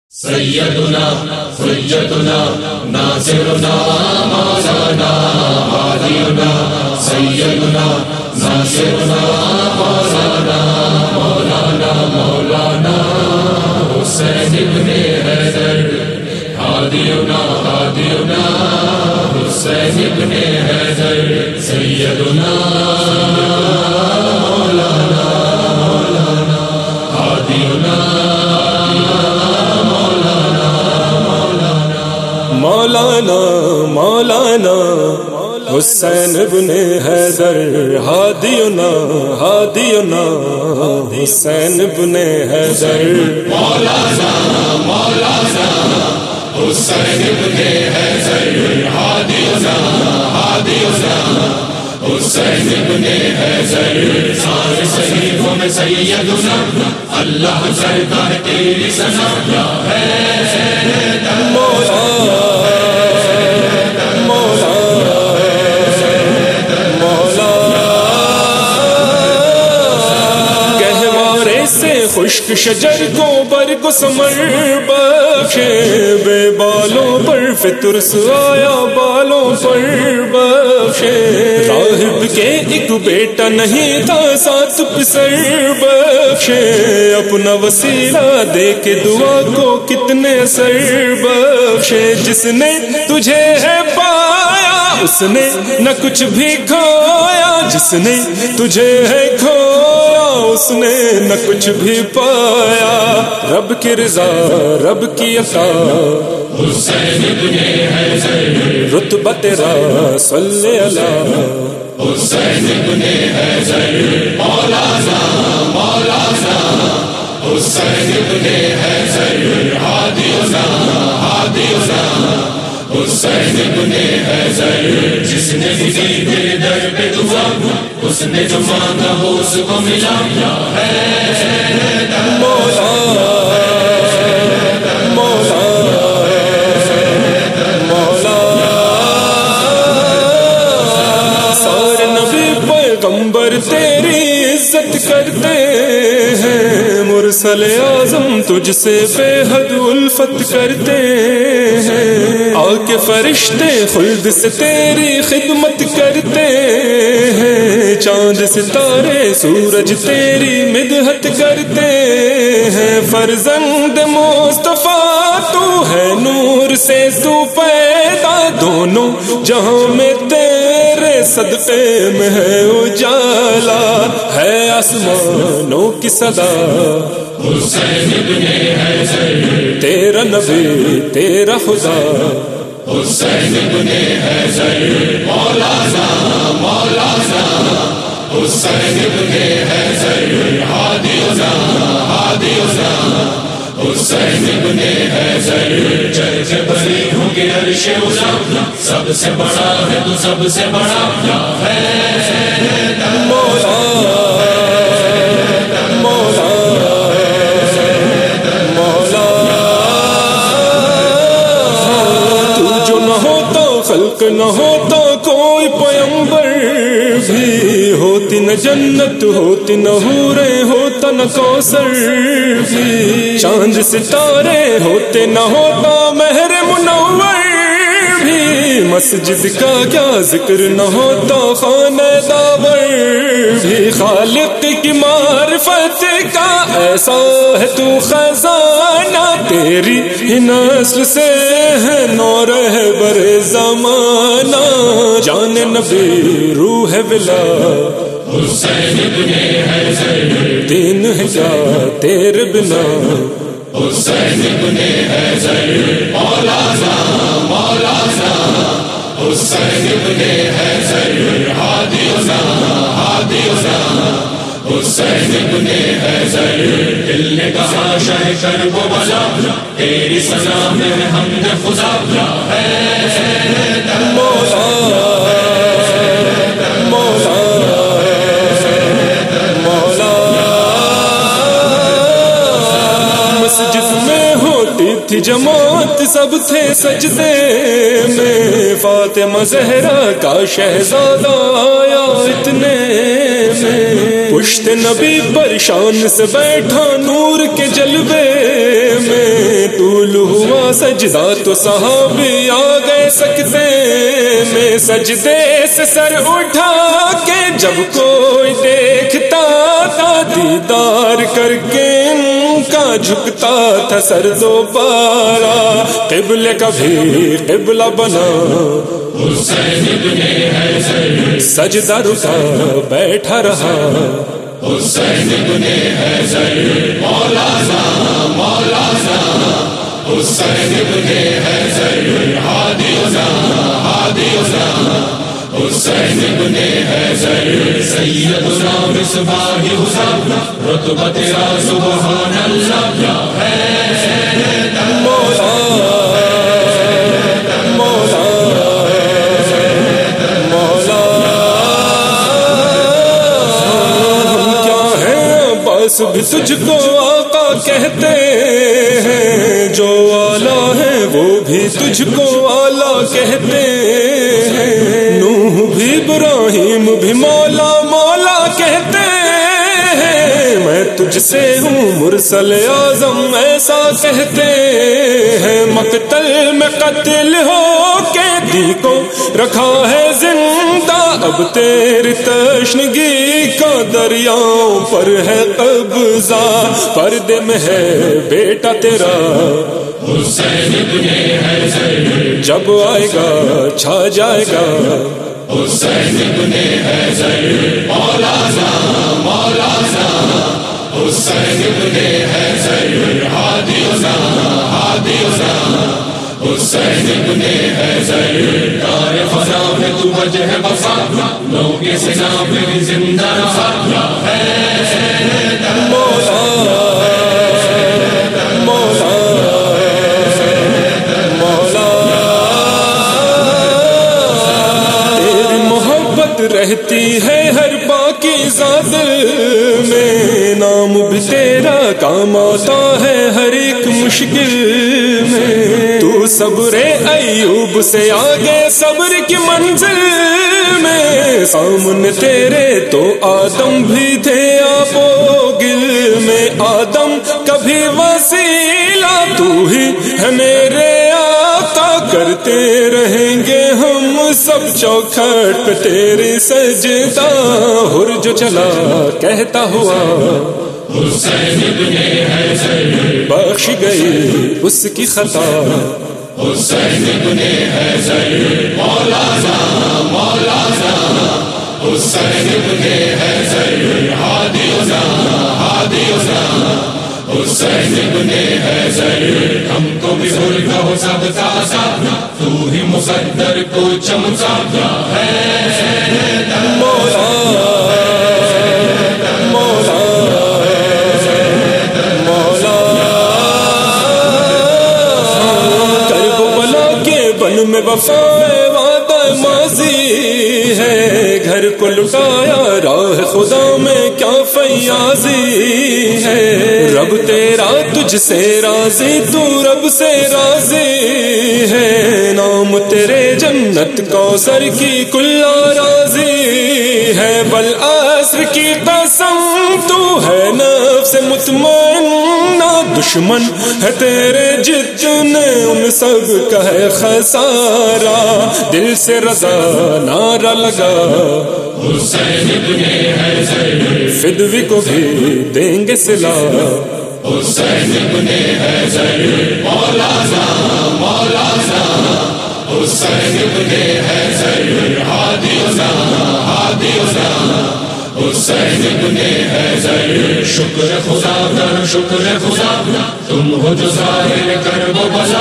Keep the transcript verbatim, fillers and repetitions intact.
سیدنا حجتنا ناصرنا مولانا ہادینا سیدنا ناصرنا مولانا مولانا مولانا حسین ابن حیدر ہادینا ہادینا حسین ابن حیدر سیدنا مولانا مولانا ہادینا مولانا مولانا حسین ابن حیدر ہادینا ہادینا حسین ابن حیدر مولانا مولانا حسین ابن حیدر ہادینا ہادینا حسین ابن حیدر سارے صحیحوں میں سیدنا اللہ کرتا ہے تیری ثنا یا حیدر مولا خشک شجر کو برگ ثمر بخشے بے بالوں پر فطرس آیا بالوں پر بخشے راہب کے ایک بیٹا نہیں تھا سات پسر بخشے اپنا وسیلہ دے کے دعا کو کتنے سر بخشے جس نے تجھے ہے پایا اس نے نہ کچھ بھی کھایا جس نے تجھے ہے کھویا اس نے نہ کچھ بھی پایا رب کی رضا رب کی عطا حسین ابن حیدر رتبہ تیرا صلی اللہ حسین ابن حیدر مولانا مولانا حسین ابن حیدر ہادینا ہادینا حسین ابن حیدر جس نے بھی تیرے در پہ دعا اس نے جو مانگا وہ اس کو ملا یا حیدر مولا مولا مولا سارے نبی پیغمبر تیری عزت کرتے ہیں مرسل اعظم تجھ سے بے حد الفت کرتے ہیں آ کے فرشتے خلد سے تیری خدمت کرتے ہیں چاند ستارے سورج تیری مدحت کرتے ہیں فرزند مصطفیٰ تو ہے نور سے تو پیدا دونوں جہاں میں تیرے صدقے میں ہے اجالا ہے آسمانوں کی صدا حسین ابن حیدر تیرا نبی تیرا خدا حسین ابن حیدر مولانا مولانا حسین ابن حیدر ہادینا ہادینا حسین ابن حیدر چرچ بری ہوں گے عرش عظا سب سے بڑا ہے تو سب سے بڑا یا حیدر مولا خلق نہ ہوتا کوئی پیمبر بھی ہوتی نہ جنت ہوتی نہ حوریں ہوتا نہ کوثر بھی چاند ستارے ہوتے نہ ہوتا مہر منور بھی مسجد کا کیا ذکر نہ ہوتا خانہ داور بھی خالق کی معرفت کا ایسا ہے تو خزانہ تیری ہی نسل سے ہے نو رہبر زمانہ جان نبی روح بلا حسین ابن حیدر دین ہے کیا تیرے بنا حسین ابن حیدر مولانا مولانا حسین ابن حیدر ہادینا ہادینا حسین ابن حیدر دل نے کہا شہ کر وہ بلا تیری سزا میں حمد خدا یا حیدر مولا مولا مولا مسجد میں ہوتی تھی جماعت سب تھے سجدے میں فاطمہ زہرا کا شہزادہ آیا اتنے میں پشت نبی پر شان سے بیٹھا نور کے جلوے میں طول ہوا سجدہ تو صحابی آ گئے سکتے میں سجدے سے سر اٹھا کے جب کوئی دیکھتا تھا دیدار کر کے ان کا جھکتا تھا سر دوبارہ قبلے کا بھی قبلہ بنا حسین ابن حیدر سجدہ رکا بیٹھا رہا حسین ابن حیدر مولانا مولانا حسین ابن حیدر ہادینا ہادینا حسین ابن حیدر سیدنا مصباح حسین رتبہ تیرا سبحان اللہ ہے مولا مولا مولا ہم کیا ہیں بس بھی تجھ کو آقا کہتے ہیں جو آلہ ہے وہ بھی تجھ کو آلہ کہتے ہیں نوح بھی ابراہیم بھی مولا مولا کہتے ہیں میں تجھ سے ہوں مرسل اعظم ایسا کہتے ہیں مقتل میں قتل ہو قیدی کو رکھا ہے زندہ اب تیری تشنگی کا دریاؤں پر ہے قبضہ پردے میں ہے بیٹا تیرا حسین ابن حیدر جب آئے گا چھا جائے گا حسین ابن حیدر مولانا مولانا حسین ابن حیدر ہادینا ہادینا حسین ابن حیدر دار فضا میں تو وجہ وفا لو کے سنا میں زندہ رہا ہے مولا مولا مولا تیری محبت رہتی ہے ہر باقی ذات میں نام بھی تیرا کام آتا ہے ہر ایک مشکل میں تو صبر ایوب سے آگے صبر کی منزل میں سامنے تیرے تو آدم بھی تھے آپ و گل میں آدم کبھی وسیلہ تو ہی ہے میرے آقا کرتے رہیں گے ہم سب چوکھٹ پہ تیرے سجدہ ہر جو چلا کہتا ہوا حسین ابن حیدر بخش گئی اس کی خطا حسین ابن حیدر مولانا مولانا حسین ابن حیدر ہادینا ہادینا حسین ابن حیدر ہم کو بھی بھول ہو سب کا ساتھ تو ہی مقدر کو چمکا ہے مولا مولا مولا کربلا کے بن میں وفا وعدہ ماضی ہے گھر کو لٹایا راہ خدا میں کیا فیاضی ہے رب تیرا تجھ سے راضی تو رب سے راضی ہے نام تیرے جنت کوثر کی کلا راضی ہے والعصر کی قسم تو ہے نفس مطمئنہ دشمن ہے تیرے جتنے ان سب کا ہے خسارہ دل سے رضا نعرہ لگا حسین ابن حیدر فدوی کو بھی دیں گے صلا حسین ابن حیدر مولانا مولانا حسین ابن حیدر ہادینا ہادینا حسین ابن حیدر شکر خدا کر شکر خدا تم ہو جو ظاہر کر وہ بلا